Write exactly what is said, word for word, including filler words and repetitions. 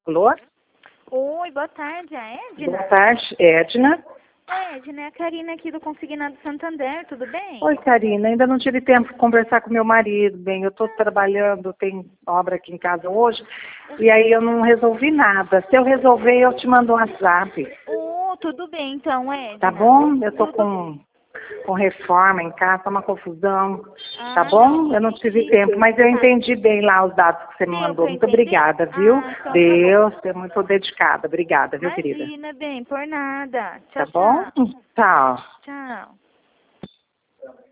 Alô? Oi, boa tarde, a Edna? Boa tarde, Edna. Oi, Edna, é a Karina aqui do Consignado Santander, tudo bem? Oi, Karina. Ainda não tive tempo de conversar com meu marido. Bem, eu estou trabalhando, tem obra aqui em casa hoje, e aí eu não resolvi nada. Se eu resolver, eu te mando um WhatsApp. Oh, tudo bem então, Edna. Tá bom? Eu estou Tudo com, com reforma em casa, tá uma confusão. Ah, Tá bom? não, Eu não tive sim, tempo, mas eu tá. entendi bem lá os dados que você me Deu mandou. pra Muito entender? obrigada, viu? Ah, então tá bom. Deus, você é muito dedicada. Obrigada, viu, querida? Imagina, bem, por nada. Tá Tchau, bom? tchau. Tchau. Tchau.